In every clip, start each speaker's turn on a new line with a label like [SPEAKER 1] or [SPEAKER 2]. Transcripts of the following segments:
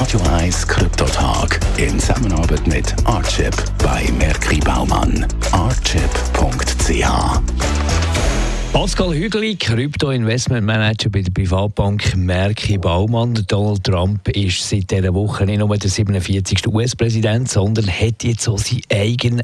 [SPEAKER 1] Radio 1 Kryptotag in Zusammenarbeit mit Artchip bei Merki Baumann. Artchip.ch.
[SPEAKER 2] Pascal Hügli, Krypto-Investment-Manager bei der Privatbank Merki Baumann. Donald Trump ist seit dieser Woche nicht nur der 47. US-Präsident, sondern hat jetzt auch seinen eigenen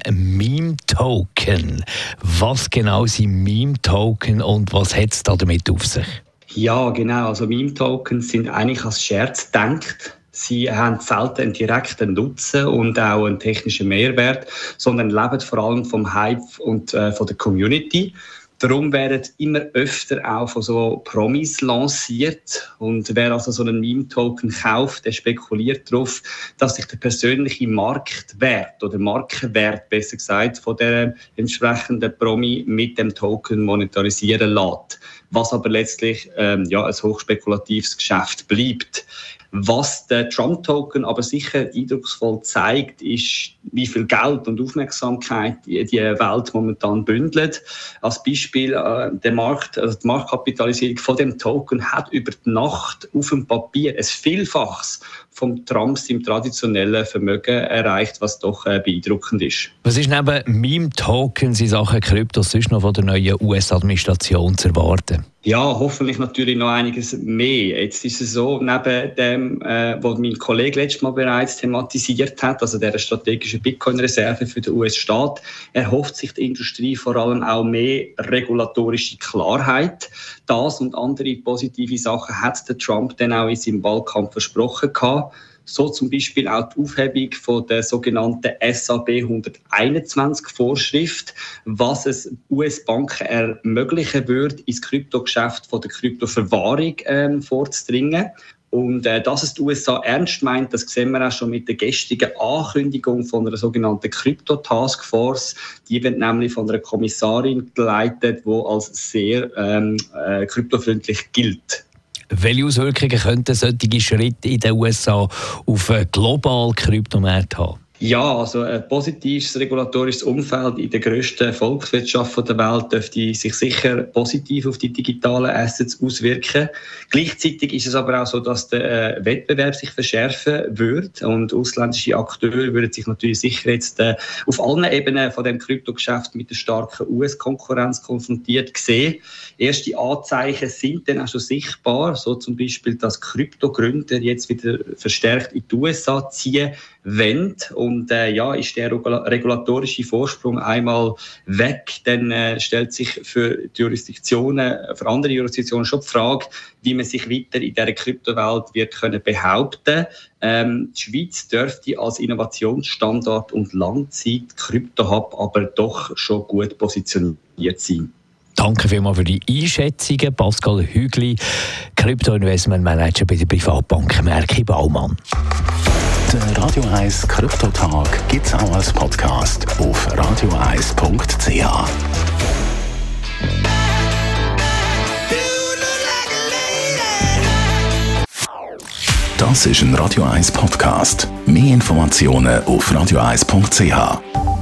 [SPEAKER 2] Meme-Token. Was genau sind Meme-Token und was hat es damit auf sich?
[SPEAKER 3] Ja, genau. Also Meme-Tokens sind eigentlich als Scherz gedacht. Sie haben selten einen direkten Nutzen und auch einen technischen Mehrwert, sondern leben vor allem vom Hype und von der Community. Darum werden immer öfter auch von so Promis lanciert. Und wer also so einen Meme-Token kauft, der spekuliert darauf, dass sich der persönliche Marktwert oder Markenwert, besser gesagt, von der entsprechenden Promi mit dem Token monetarisieren lässt. Was aber letztlich ein hochspekulatives Geschäft bleibt. Was der Trump-Token aber sicher eindrucksvoll zeigt, ist, wie viel Geld und Aufmerksamkeit die Welt momentan bündelt. Als Beispiel, die Marktkapitalisierung von dem Token hat über die Nacht auf dem Papier ein Vielfaches vom Trumps im traditionellen Vermögen erreicht, was doch beeindruckend ist.
[SPEAKER 2] Was ist neben Meme-Tokens in Sachen Kryptos sonst noch von der neuen US-Administration zu erwarten?
[SPEAKER 3] Ja, hoffentlich natürlich noch einiges mehr. Jetzt ist es so, neben dem, was mein Kollege letztes Mal bereits thematisiert hat, also der strategischen Bitcoin-Reserve für den US-Staat, erhofft sich die Industrie vor allem auch mehr regulatorische Klarheit. Das und andere positive Sachen hat der Trump dann auch in seinem Wahlkampf versprochen gehabt. So zum Beispiel auch die Aufhebung von der sogenannten SAB 121 Vorschrift, was es US-Banken ermöglichen würde, ins Kryptogeschäft von der Kryptoverwahrung vorzudringen. Und dass es die USA ernst meint, das sehen wir auch schon mit der gestrigen Ankündigung von einer sogenannten Krypto-Taskforce. Die wird nämlich von einer Kommissarin geleitet, die als sehr kryptofreundlich gilt.
[SPEAKER 2] Welche Auswirkungen könnten solche Schritte in den USA auf einen globalen Kryptomarkt haben?
[SPEAKER 3] Ja, also ein positives regulatorisches Umfeld in der grössten Volkswirtschaft der Welt dürfte sich sicher positiv auf die digitalen Assets auswirken. Gleichzeitig ist es aber auch so, dass der Wettbewerb sich verschärfen wird und ausländische Akteure würden sich natürlich sicher jetzt auf allen Ebenen von dem Kryptogeschäft mit der starken US-Konkurrenz konfrontiert sehen. Erste Anzeichen sind dann auch schon sichtbar, so zum Beispiel, dass Kryptogründer jetzt wieder verstärkt in die USA ziehen wollen. Und ist der regulatorische Vorsprung einmal weg, dann stellt sich für andere Jurisdiktionen schon die Frage, wie man sich weiter in dieser Kryptowelt wird können behaupten. Die Schweiz dürfte als Innovationsstandort und Langzeit-Krypto-Hub aber doch schon gut positioniert sein.
[SPEAKER 2] Danke vielmals für die Einschätzungen. Pascal Hügli, Krypto-Investment-Manager bei der Privatbank Merki Baumann.
[SPEAKER 1] Der Radio 1 Kryptotag gibt es auch als Podcast auf radio1.ch. Das ist ein Radio 1 Podcast. Mehr Informationen auf radio1.ch.